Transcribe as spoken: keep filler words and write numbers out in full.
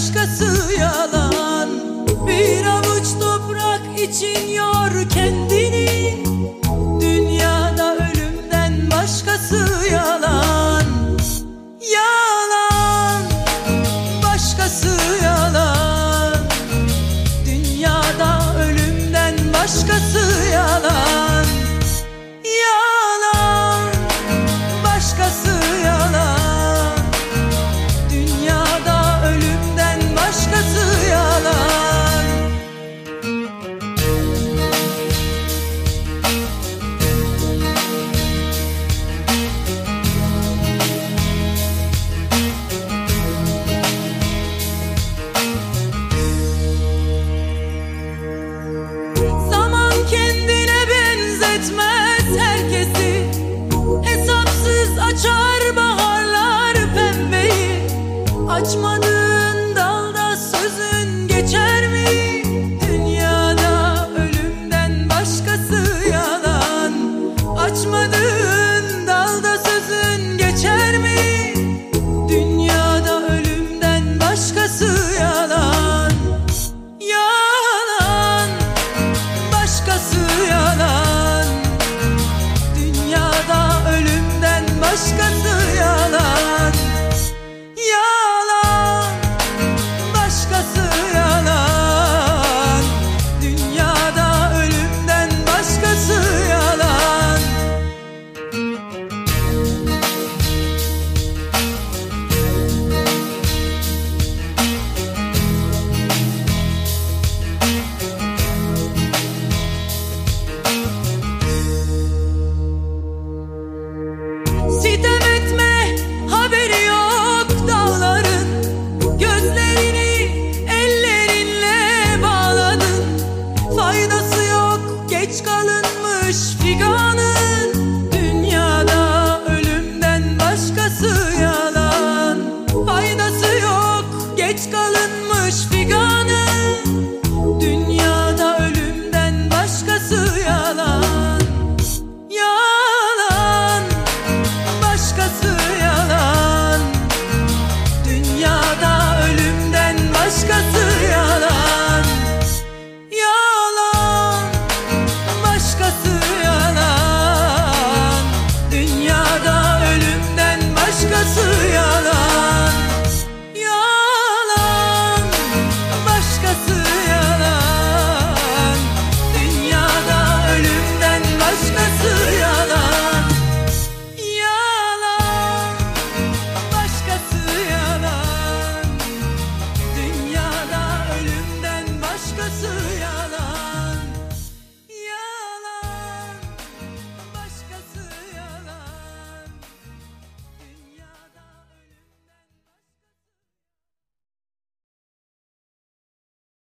başkası yalan. Bir avuç toprak için yor kendini, dünyada ölümden başkası yalan. Yalan, başkası yalan, dünyada ölümden başkası yalan. Yalan, başkası yalan, dünyada ölümden başkası yalan. Zaman kendine benzetmez herkesi, hesapsız açar baharlar pembeyi. Açmadığın dalda sözün geçer mi? Dünyada ölümden başkası yalan. Açmadığın dalda sözün geçer mi? Dünyada ölümden başkası yalan. Yalan, başkası yalan, dünyada ölümden başkası yalan. Yalan, başkası yalan, dünyada ölümden başkası yalan. Sitem etme, haberi yok dağların, gözlerini ellerinle bağladın. Faydası yok geç kalınmış figanın, dünyada ölümden başkası yalan. Faydası yok geç kalınmış figanın, dünyada